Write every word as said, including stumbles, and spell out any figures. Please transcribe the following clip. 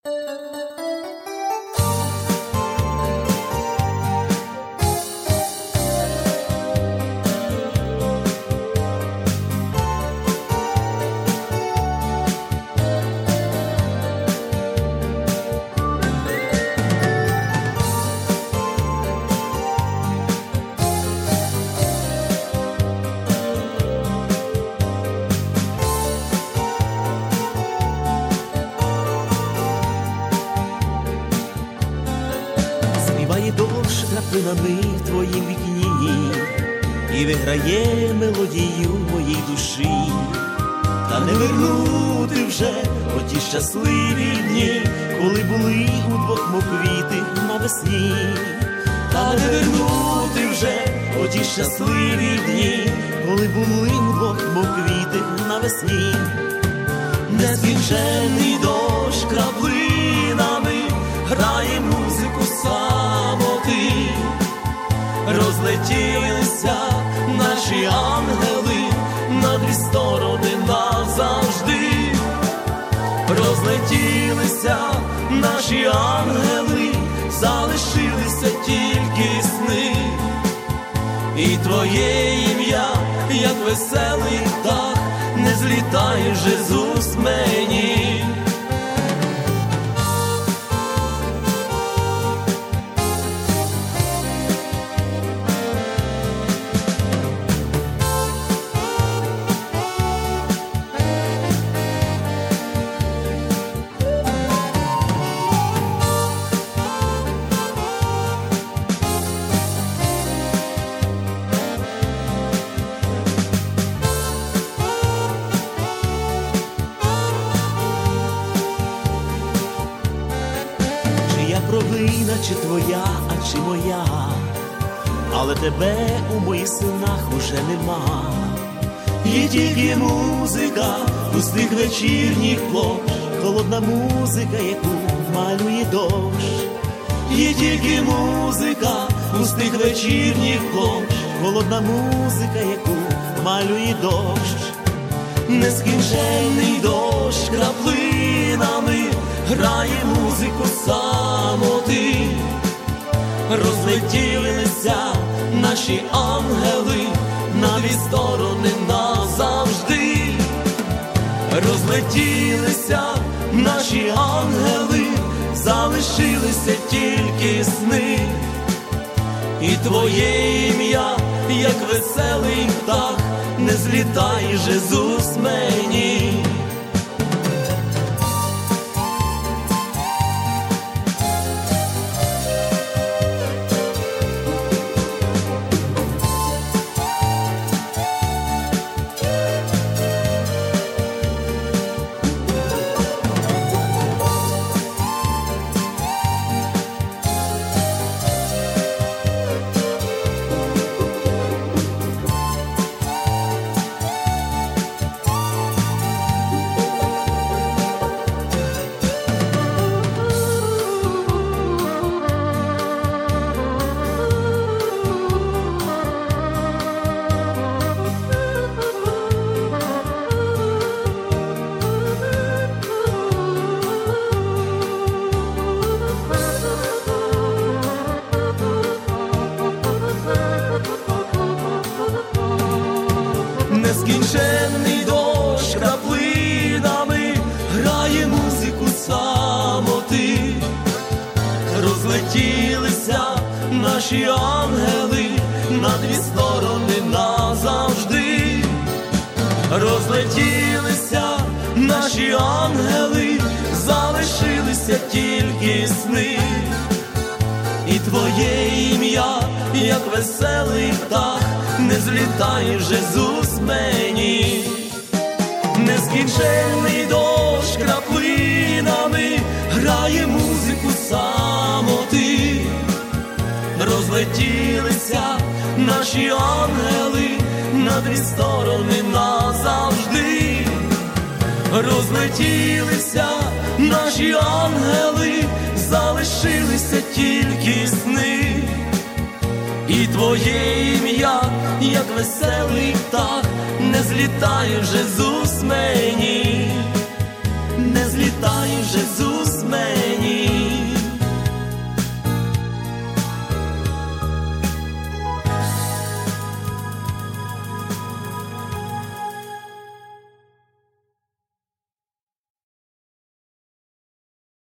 Дощ краплинами в твоїм вікні і виграє мелодію моїй душі. Та не вернути вже оті щасливі дні, коли були удвох, мов квіти навесні. Та не вернути вже оті щасливі дні, коли були удвох, мов квіти навесні. Нескінченний дощ краплинами грає музику самоти. Розлетілися наші ангели на дві сторони назавжди. Розлетілися наші ангели, залишилися тільки сни. І твоє ім'я, як веселий птах, не злітає же з уст мені. Провина чи твоя, а чи моя, але тебе у моїх снах уже нема. Є тільки музика пустих вечірніх площ, холодна музика, яку малює дощ. Є тільки музика пустих вечірніх площ, холодна музика, яку малює дощ. Нескінченний дощ краплинами грає музику самоти. Розлетілися наші ангели на дві сторони назавжди. Розлетілися наші ангели, залишилися тільки сни. І твоє ім'я, як веселий птах, не злітає же з уст мені. Нескінченний дощ краплинами грає музику самоти. Розлетілися наші ангели на дві сторони назавжди. Розлетілися наші ангели, залишилися тільки сни. І твоє ім'я, як веселий птах, не злітає вже з уст мені. Нескінченний дощ краплинами грає музику самоти. Розлетілися наші ангели на дві сторони назавжди. Розлетілися наші ангели, залишилися тільки сни. І твоє ім'я, як веселий птах, не злітає вже з уст мені. Не злітає вже з уст